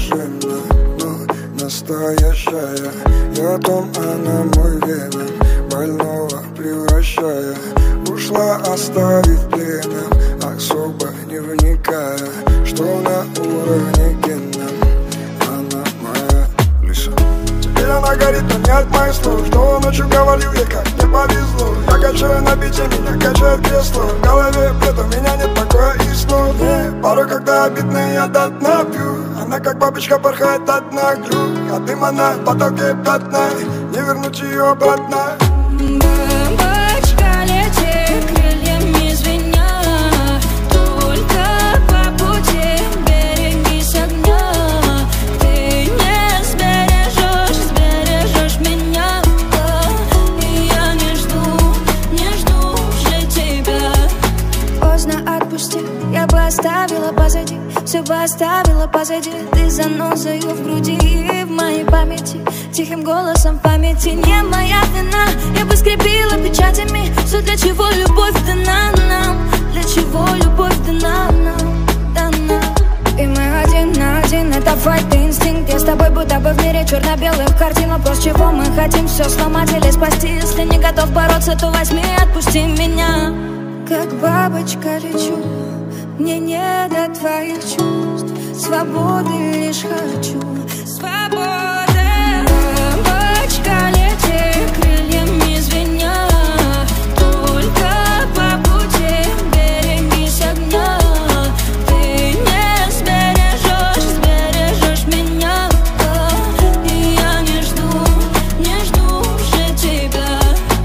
машина, но настоящая. Я том, она мой веном, больного превращая. Ушла, оставив пленом, особо не вникая, что на уровне генном она моя Лиса. Теперь она горит, но не от моих слов, что ночью говорил ей, как не повезло. Я качаю на бите, меня качает кресло. В голове бред, у меня нет покоя и снов. Порой, когда обидно, я до дна пью. Она как бабочка порхает одна глю. А дым она в потоке пятна, не вернуть ее обратно. Бабочка, лети крыльями звеня, только по пути берегись огня. Ты не сбережешь меня, и я не жду уже тебя. Поздно отпусти, я бы оставила позади, все бы оставила позади. Ты занозою в груди и в моей памяти, тихим голосом в памяти. Не моя вина, я бы скрепила печатями все, для чего любовь дана нам, для чего любовь дана нам, дана. И мы один на один, это файт и инстинкт. Я с тобой будто бы в мире черно-белых картин. Вопрос, чего мы хотим, все сломать или спасти. Если не готов бороться, то возьми и отпусти меня. Как бабочка лечу, мне не до твоих чувств. Свободы лишь хочу, свободы. Бабочка, лети крыльями звеня, только по пути берегись огня. Ты не сбережешь меня, и я не жду уже тебя.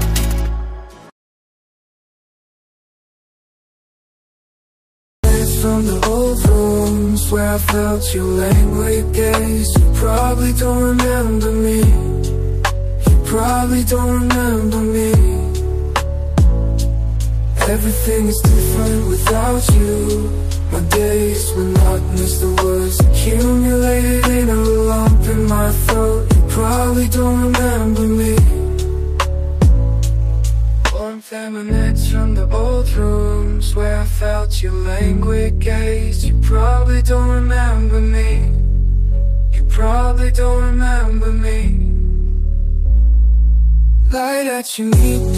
From the old rooms where I felt your languid gaze. You probably don't remember me. You probably don't remember me. Everything is different without you. My days monotonous, the words accumulated in a lump in my throat. You probably don't remember me. Warmth emanates from the old rooms where I felt your languid gaze. You probably don't remember me. You probably don't remember me. Light that you need